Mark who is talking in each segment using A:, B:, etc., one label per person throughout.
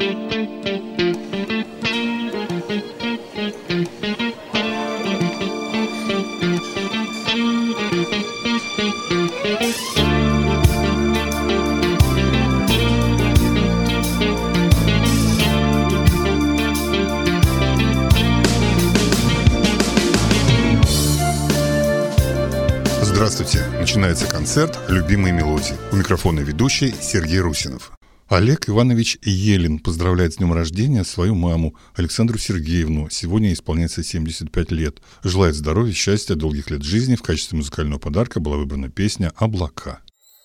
A: Здравствуйте! Начинается концерт «Любимые мелодии». У микрофона ведущий Сергей Русинов. Олег Иванович Елин поздравляет с днем рождения свою маму Александру Сергеевну. Сегодня исполняется 75 лет. Желает здоровья, счастья, долгих лет жизни. В качестве музыкального подарка была выбрана песня «Облака».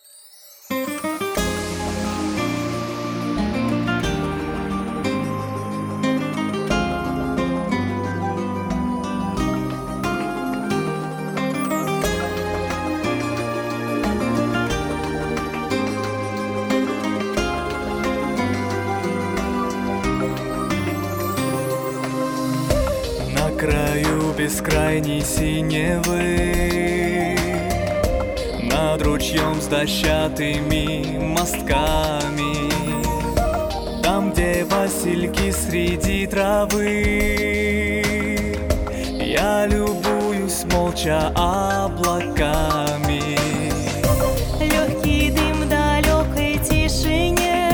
B: На краю бескрайней синевы, над ручьем с дощатыми мостками, там, где васильки среди травы, я любуюсь молча облаками.
C: Легкий дым в далекой тишине,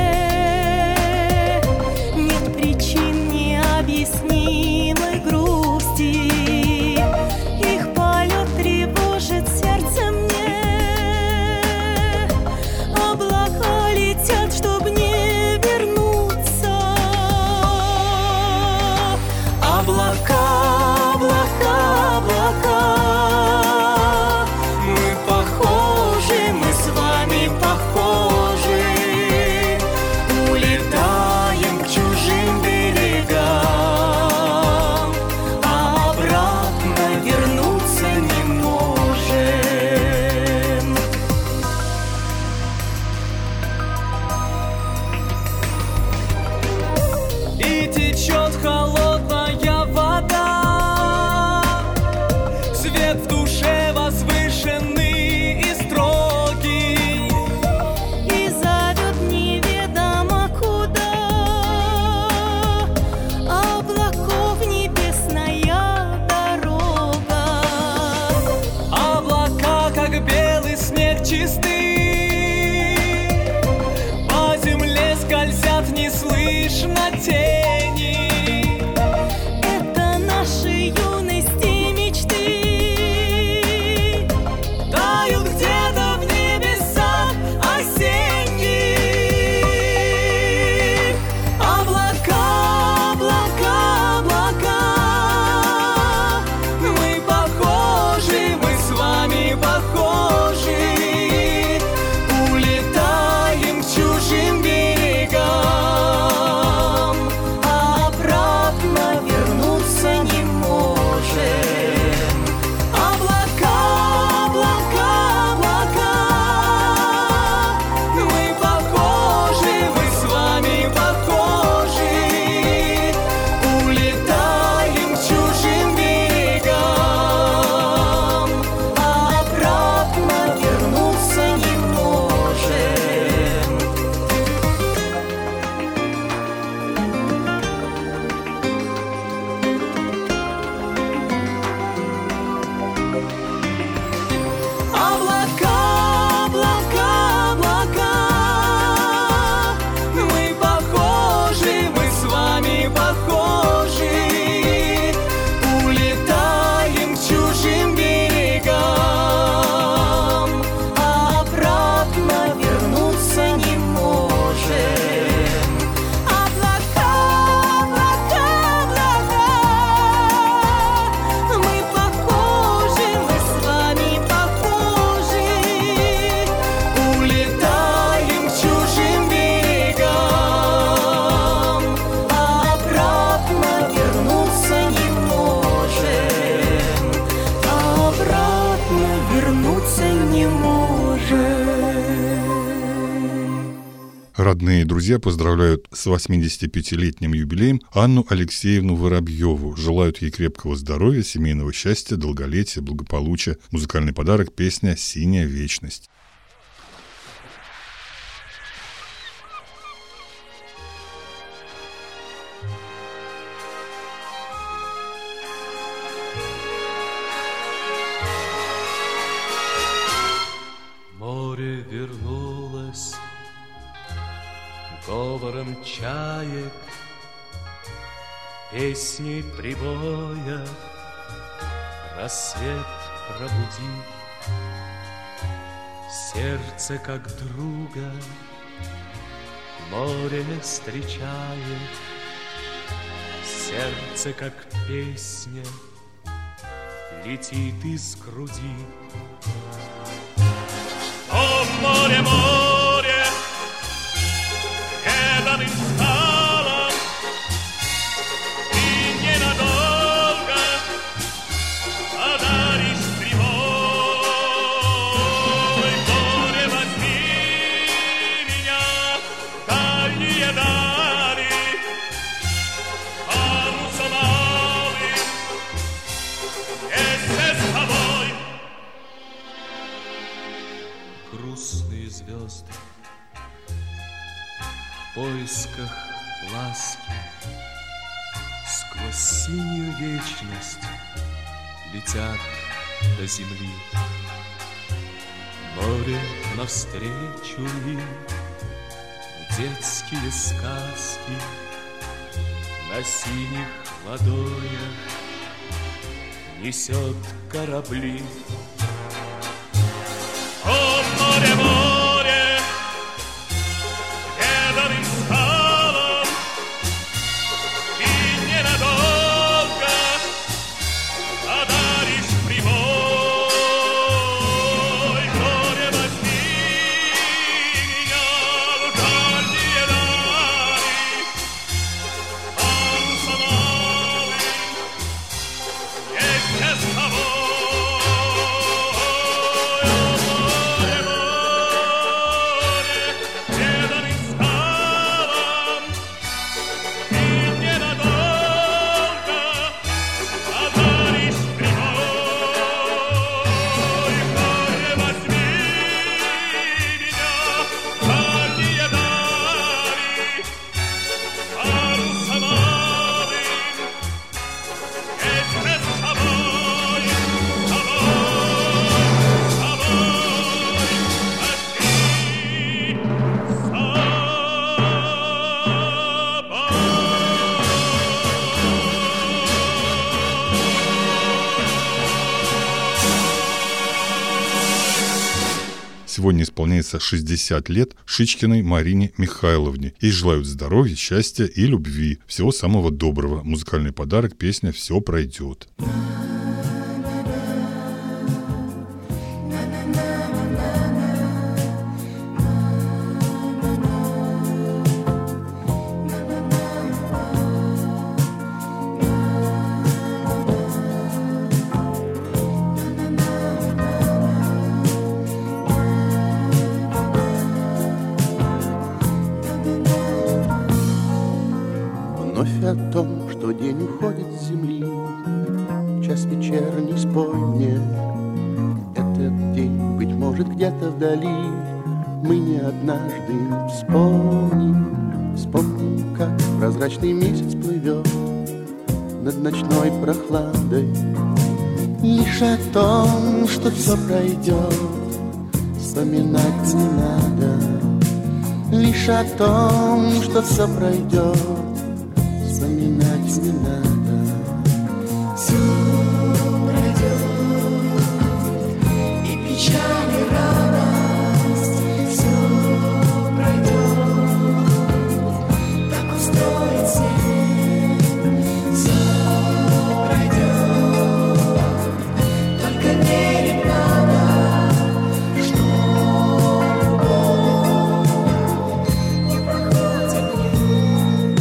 C: нет причин необъяснимой грусти. Их полет тревожит сердце мне. Облака летят, чтоб не вернуться. Облака, облака, облака. Мы похожи, мы с вами похожи. Улетаем к чужим берегам, а обратно вернуться не можем. И течет холодная вода, свет в душе возвышенный и строгий, и зовет неведомо куда. Облаков небесная дорога.
B: Облака, как белый снег чистый, по земле скользят неслышно тени.
C: Это наши юности мечты.
B: Тают где-то в небесах осенних. Облака, облака, облака. Мы похожи, мы с вами похожи. Улетаем к чужим берегам, а обратно вернуться не можем. Облака, облака, облака. Мы похожи, мы с вами похожи. Улетаем к чужим берегам, а обратно вернуться не можем. Облака, облака, облака. Мы похожи, мы с вами похожи. Улетаем к чужим берегам, а обратно вернуться не можем. Облака, облака, облака. Мы похожи, мы с вами похожи. Улетаем к чужим берегам, а обратно вернуться не можем. Обратно вернуться не можем.
A: Родные и друзья поздравляют с 85-летним юбилеем Анну Алексеевну Воробьеву. Желают ей крепкого здоровья, семейного счастья, долголетия, благополучия. Музыкальный подарок – песня «Синяя вечность».
D: говором чаек, песней прибоя рассвет пробуди. Сердце как друга море встречает, сердце как песня летит из груди. О, море, море, преданным скалам, ты ненадолго одаришь прибой. Море, возьми меня в дальние дали, парусом алым вместе с тобой. Грустные звезды в поисках ласки сквозь синюю вечность летят до земли. Море навстречу им в детские сказки на синих ладонях несет корабли. О, море, море, преданным скалам, ты ненадолго одаришь прибой. Море, возьми меня в дальние дали, парусом алым вместе с тобой.
A: Сегодня исполняется 60 лет Шичкиной Марине Михайловне. Ей желают здоровья, счастья и любви. Всего самого доброго. Музыкальный подарок, песня «Все пройдет».
E: О том, что день уходит с земли, час вечерний спой мне. Этот день, быть может, где-то вдали мы не однажды вспомним. Вспомним, как прозрачный месяц плывет над ночной прохладой. Лишь о том, что все пройдет, вспоминать не надо. Лишь о том, что все пройдет, вспоминать не надо.
C: Все пройдет, и печаль, и радость. Все пройдет, так устроит свет. Все пройдет, только верить надо, что не проходит мне.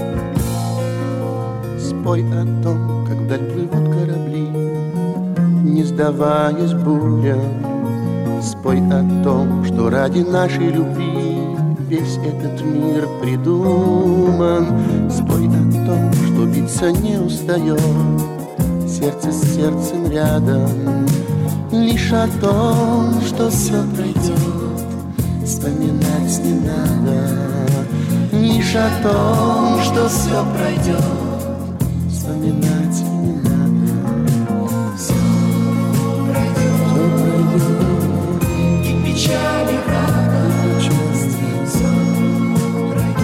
E: Спой о том, как вдаль плывут корабли, не сдаваясь бурям. Спой о том, что ради нашей любви весь этот мир придуман. Спой о том, что биться не устает сердце с сердцем рядом. Лишь о том, что все пройдет, вспоминать не надо. Лишь о том, что все пройдет, вспоминать не надо.
C: Все пройдет, и печаль, и радость. Все пройдет,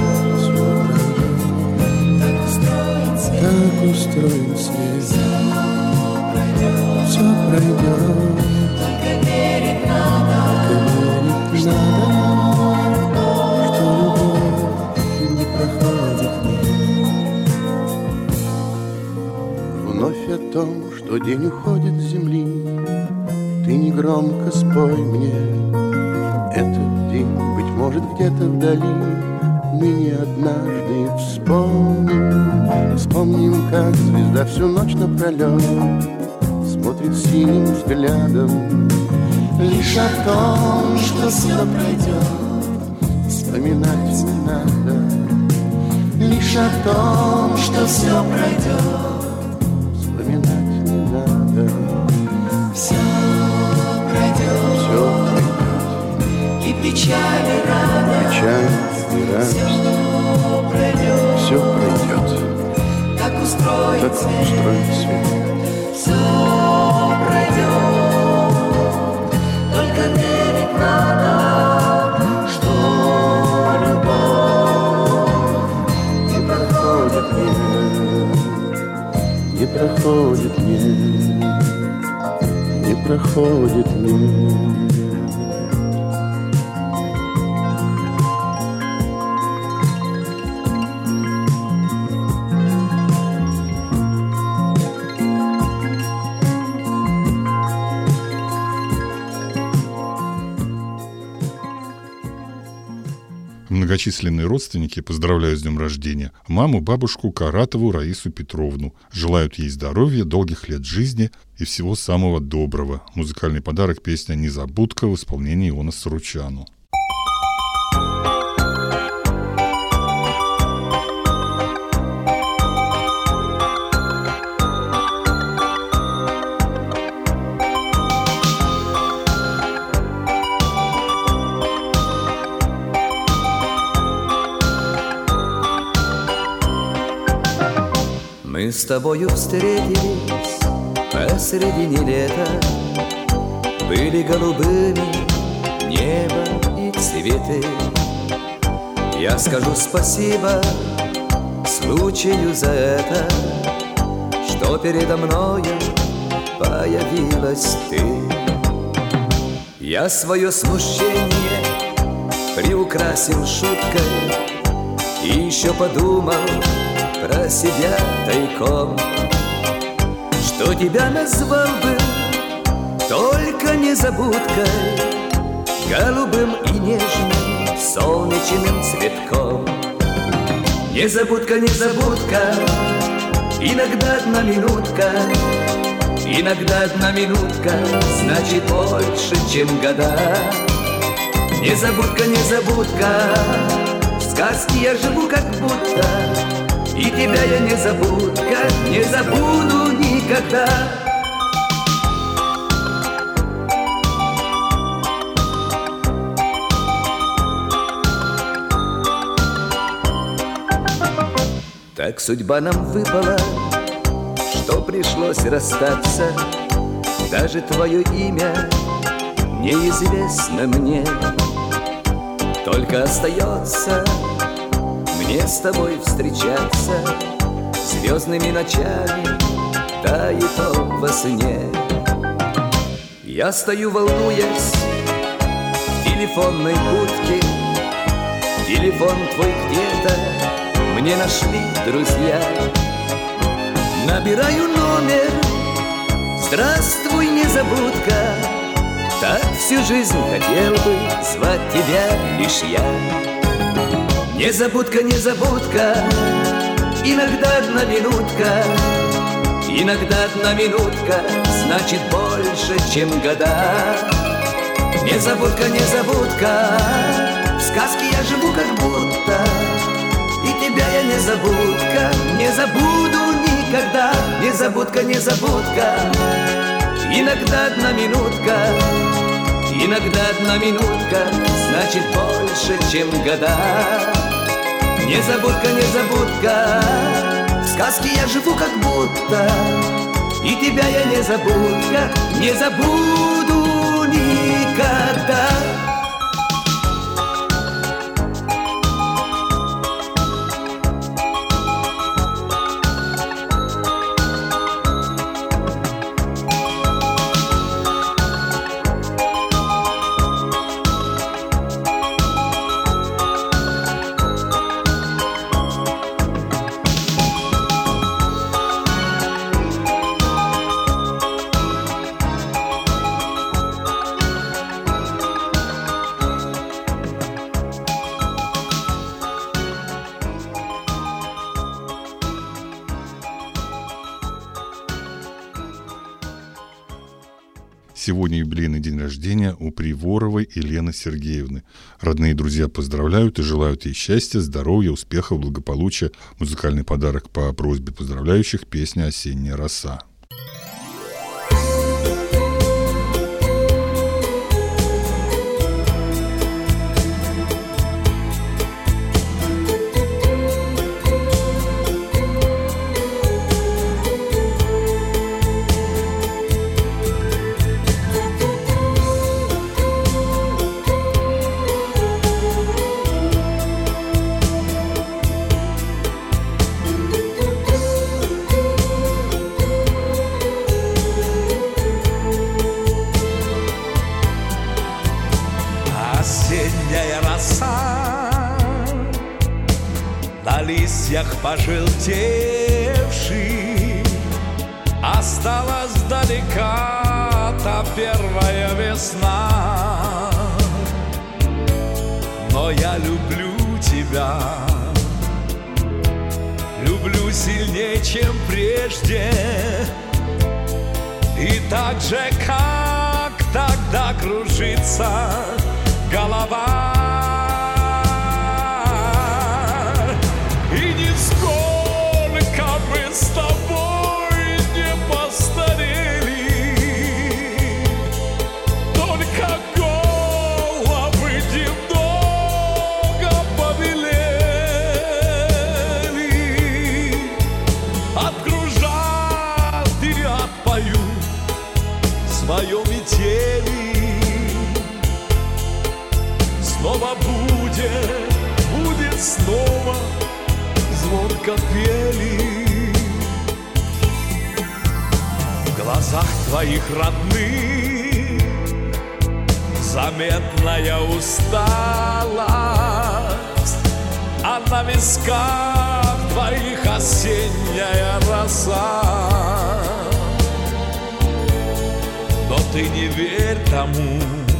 E: том, что день уходит с земли, ты негромко спой мне. Этот день, быть может, где-то вдали мы не однажды вспомним. Вспомним, как звезда всю ночь напролет смотрит синим взглядом. Лишь о том, что все пройдет, вспоминать не надо. Лишь о том, что все пройдет, вспоминать не надо.
C: Все пройдет, и печаль, и радость,
E: печаль и радость,
C: все пройдет,
E: все пройдет.
C: так устроен
E: Так устроен свет.
C: Все пройдет, только верить надо, что любовь
E: Не проходит мне, не проходит мне, не проходит мне.
A: Многочисленные родственники поздравляют с днем рождения маму, бабушку Каратову Раису Петровну. Желают ей здоровья, долгих лет жизни и всего самого доброго. Музыкальный подарок — песня «Незабудка» в исполнении Иона Саручану.
F: Мы с тобою встретились посредине лета, были голубыми небо и цветы. Я скажу спасибо случаю за это, что передо мною появилась ты. Я свое смущение приукрасил шуткой и еще подумал про себя тайком, что тебя назвал бы только незабудкой, голубым и нежным солнечным цветком. Незабудка, незабудка, иногда одна минутка, иногда одна минутка значит больше, чем года. Незабудка, незабудка, в сказке я живу как будто, и тебя я не забудка, не забуду никогда. Так судьба нам выпала, что пришлось расстаться. Даже твое имя неизвестно мне. Только остается мне с тобой встречаться звездными ночами, да и то во сне. Я стою, волнуясь, в телефонной будке. Телефон твой где-то мне нашли друзья. Набираю номер, здравствуй, незабудка. Так всю жизнь хотел бы звать тебя лишь я. Незабудка, незабудка, иногда одна минутка, иногда одна минутка значит больше, чем года. Незабудка, незабудка, в сказке я живу как будто, и тебя я незабудка, не забуду никогда. Незабудка, незабудка, иногда одна минутка, иногда одна минутка значит больше, чем года. Незабудка, незабудка, в сказке я живу как будто, и тебя я незабудка, не забуду никогда.
A: Сегодня юбилейный день рождения у Приворовой Елены Сергеевны. Родные и друзья поздравляют и желают ей счастья, здоровья, успехов, благополучия. Музыкальный подарок по просьбе поздравляющих — песня «Осенняя роса».
F: Осенняя роса на листьях пожелтевший, осталась далека та первая весна. Но я люблю тебя, люблю сильнее, чем прежде, и так же, как тогда, кружится голова. И нисколько мы с тобой не постарели, только головы немного побелели. От кружат и отпою свое метели. Снова будет снова звонко пели. В глазах твоих родных заметная усталость, а на висках твоих осенняя роса. Но ты не верь тому,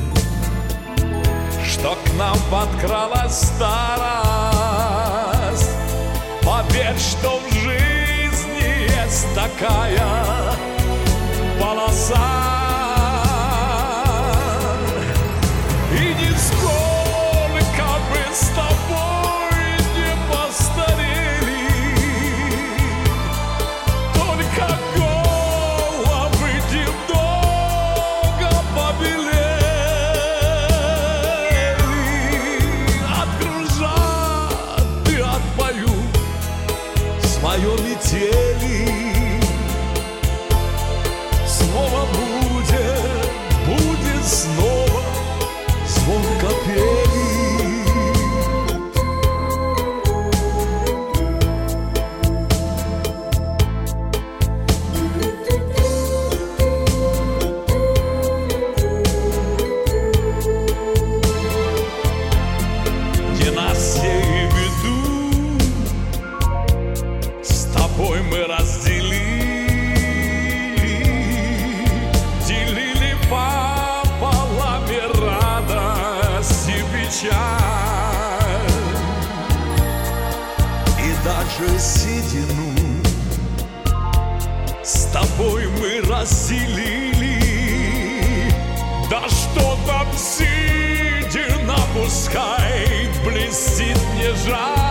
F: что к нам подкралась старость. Поверь, что в жизни есть такая полоса. И нисколько мы с тобой не постарели, только головы немного побелели. Свое метели. Снова будет снова звонко пели. Не на сей беду мы делили пополам и радость, и печаль, и даже седину с тобой мы разделили. Да что там седина, пускай блестит, не жаль.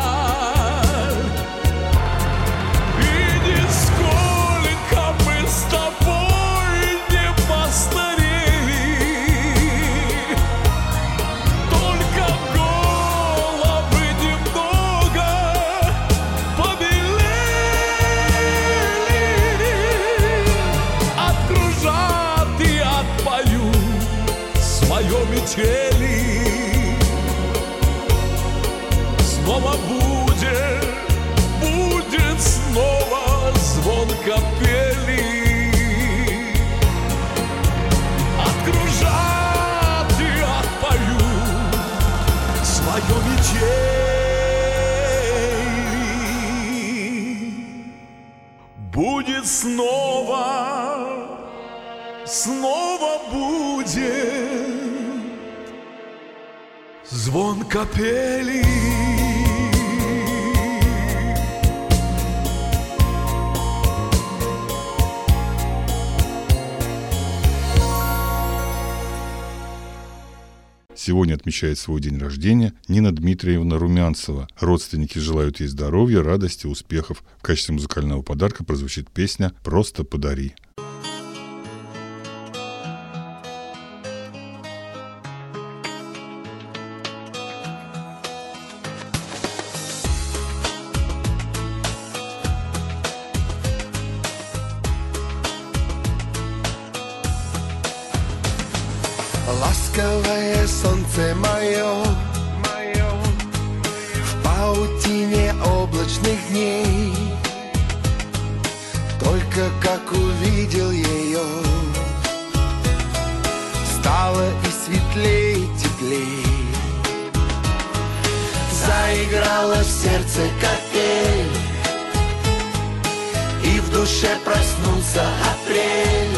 F: Метели. Снова будет снова звонко пели. Откружат и отпою свое метели. Будет снова будет звонко пели.
A: Сегодня отмечает свой день рождения Нина Дмитриевна Румянцева. Родственники желают ей здоровья, радости, успехов. В качестве музыкального подарка прозвучит песня «Просто подари».
G: Ласковое солнце мое, в паутине облачных дней, только как увидел ее, стало и светлей, и теплей. Заиграла в сердце капель, и в душе проснулся апрель.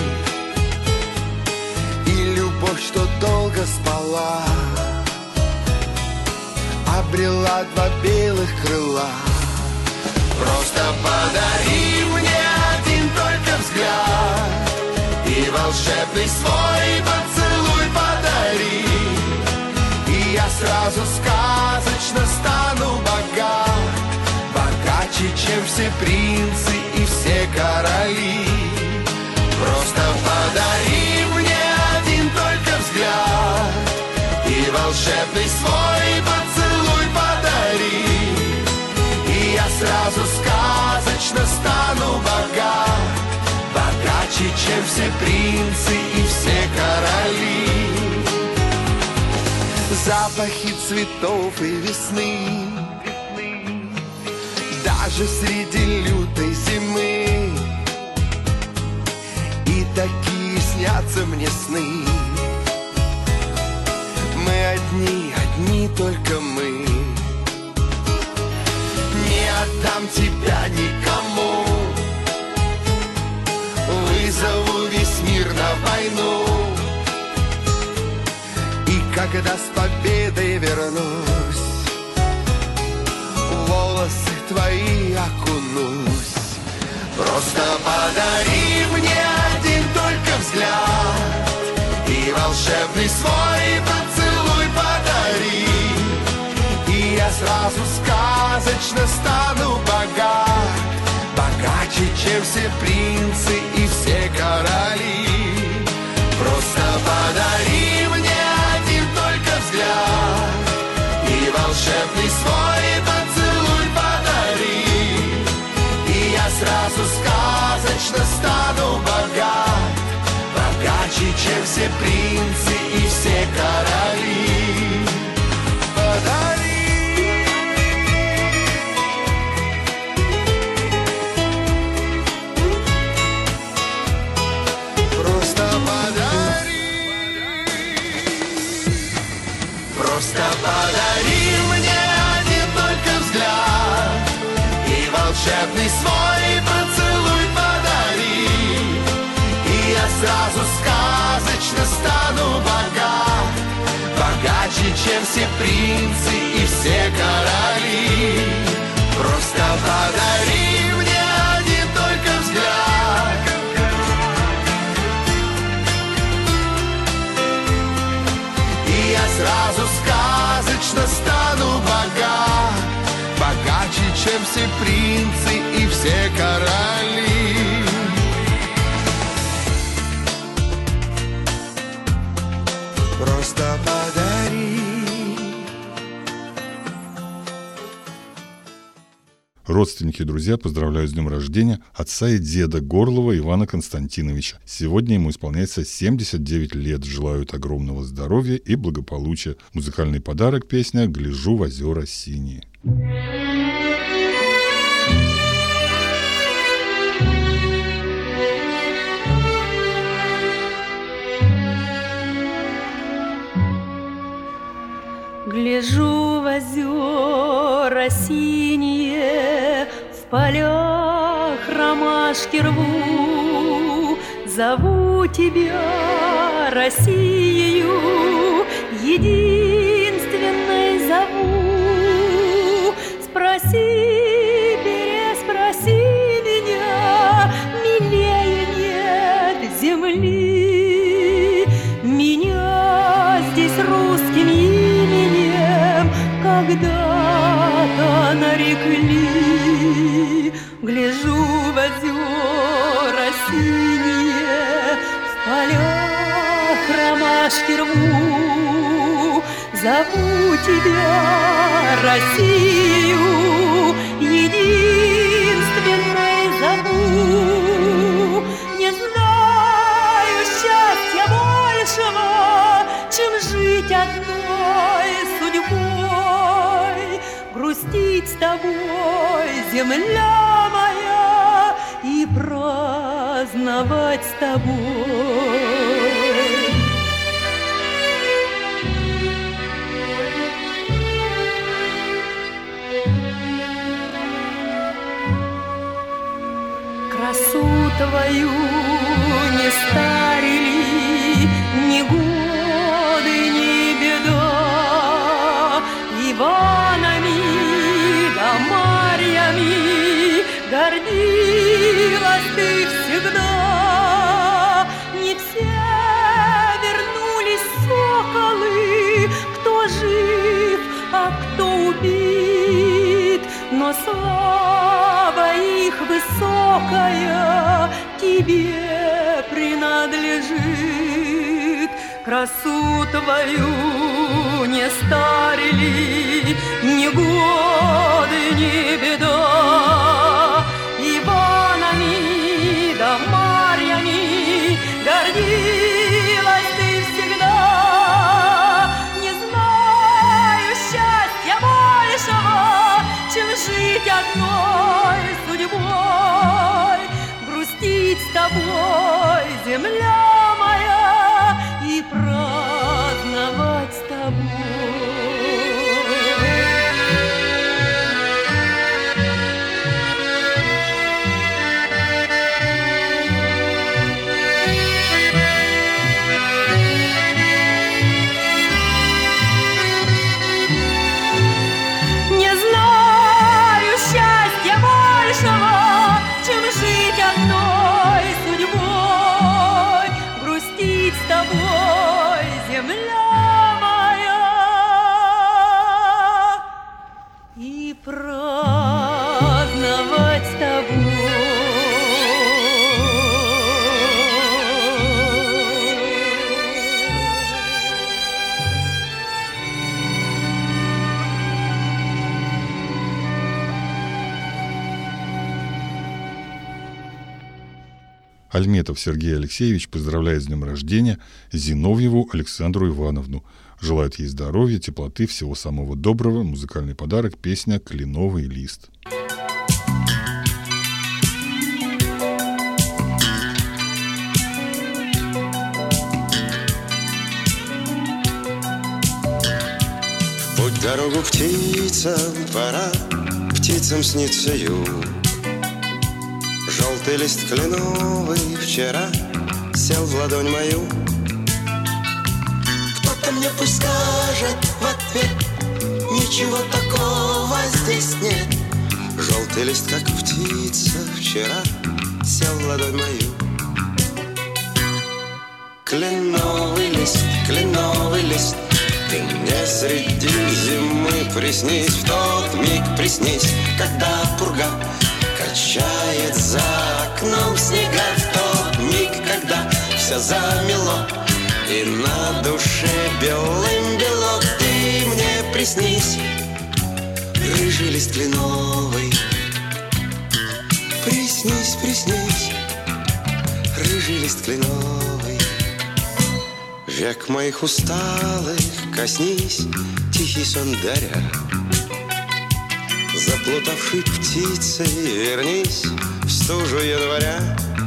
G: Любовь, что долго спала, обрела два белых крыла. Просто подари мне один только взгляд, и волшебный свой поцелуй подари, и я сразу сказочно стану богат, богаче, чем все принцы и все короли. Просто подари мне только взгляд, и волшебный свой поцелуй подари, и я сразу сказочно стану богат, богаче, чем все принцы и все короли. Запахи цветов и весны, даже среди лютой зимы, и такие снятся мне сны. Мы одни, одни только мы. Не отдам тебя никому, вызову весь мир на войну, и когда с победой вернусь, в волосы твои окунусь. Просто подари мне один только взгляд, и волшебный свой поцелуй подари, и я сразу сказочно стану богат, богаче, чем все принцы и все короли. Просто подари мне один только взгляд, и волшебный свой поцелуй подари, и я сразу сказочно стану богат, богаче, чем все принцы и все короли. Подари. Просто подари. Просто подари мне один только взгляд, и волшебный свой поцелуй подари, и я сразу сказочно стану богат, богаче, чем все принцы и все короли. Просто подари мне один только взгляд, и я сразу сказочно стану богат, богаче, чем все принцы и все короли. Просто подари.
A: Родственники и друзья поздравляют с днем рождения отца и деда Горлова Ивана Константиновича. Сегодня ему исполняется 79 лет. Желают огромного здоровья и благополучия. Музыкальный подарок — песня «Гляжу в озера синие».
B: Гляжу в озера синие, в полях ромашки рву, зову тебя Россию, единственной зову. Спроси, переспроси меня, милее нет земли. Меня здесь русским гляжу в озера синие, в полях ромашки рву, зову тебя, Россию, единственной зову. Не знаю счастья большего, чем жить одной судьбой, грустить с тобой, земля моя, и праздновать с тобой. Красу твою не старили ни годы, ни беда, Иванами да Марьями гордилась ты всегда. Не все вернулись соколы, кто жив, а кто убит, но слава их высокая тебе принадлежит. Красу твою не старили ни годы, ни беда, Иванами да Марьями гордилась ты всегда. Не знаю счастья большего, чем жить одной судьбой, грустить с тобой, земля моя, и праздновать с тобой. Не знаю счастья большего, чем жить одной судьбой, грустить с тобой, земля моя, и праздновать с тобой.
A: Альметов Сергей Алексеевич поздравляет с днем рождения Зиновьеву Александру Ивановну. Желает ей здоровья, теплоты, всего самого доброго. Музыкальный подарок — песня «Кленовый лист».
H: В путь дорогу птицам пора, птицам снится юг. Желтый лист кленовый вчера сел в ладонь мою. Кто-то мне пусть скажет в ответ: ничего такого здесь нет. Желтый лист, как птица, вчера сел в ладонь мою. Кленовый лист, ты мне среди зимы приснись, в тот миг приснись, когда пурга качает за окном снега, в тот миг, когда все замело и на душе белым бело. Ты мне приснись, рыжий лист кленовый. Приснись, приснись, рыжий лист кленовый. Век моих усталых коснись, тихий сон даря. Заплутавшей птицей вернись в стужу января.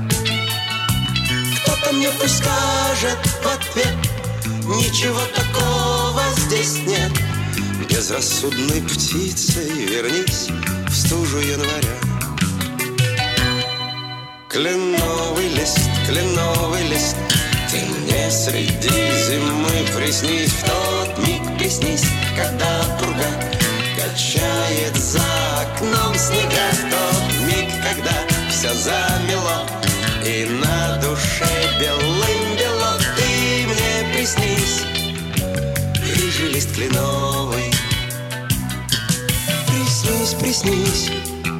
H: Кто-то мне пусть скажет в ответ: ничего такого здесь нет. Безрассудной птицей вернись в стужу января. Кленовый лист, ты мне среди зимы приснись, в тот миг приснись, когда пурга качает за окном снега, в тот миг, когда все замело и на душе белым бело. Ты мне приснись, рыжий лист кленовый. Приснись, приснись,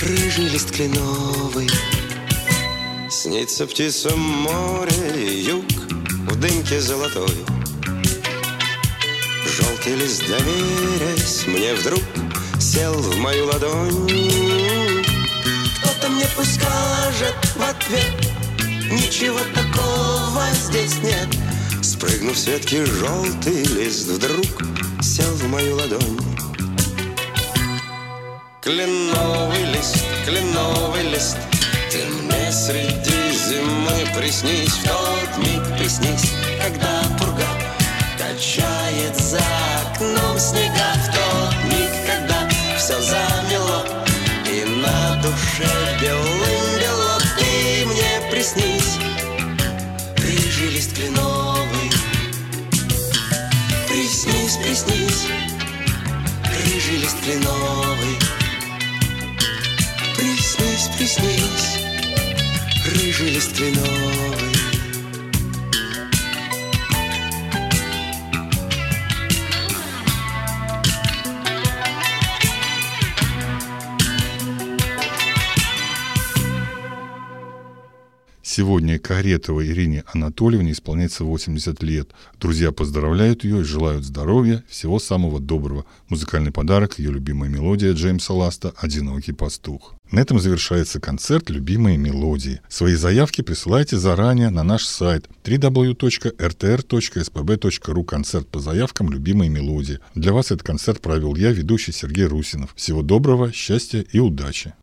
H: рыжий лист кленовый. Снится птицам море, юг в дымке золотой. Желтый лист, доверясь мне, вдруг сел в мою ладонь. Кто-то мне пусть скажет в ответ: ничего такого здесь нет. Спрыгнув с ветки, желтый лист вдруг сел в мою ладонь. Кленовый лист, ты мне среди зимы приснись. В тот миг приснись, когда пурга качает за окном снега. В тот миг, когда все замело и на душе белым-бело, ты мне приснись, рыжий лист кленовый. Приснись, приснись, рыжий лист кленовый. Приснись, приснись, рыжий лист кленовый.
A: Сегодня Каретовой Ирине Анатольевне исполняется 80 лет. Друзья поздравляют ее и желают здоровья, всего самого доброго. Музыкальный подарок — ее любимая мелодия Джеймса Ласта «Одинокий пастух». На этом завершается концерт «Любимые мелодии». Свои заявки присылайте заранее на наш сайт www.rtr.spb.ru. Концерт по заявкам «Любимые мелодии». Для вас этот концерт провел я, ведущий Сергей Русинов. Всего доброго, счастья и удачи!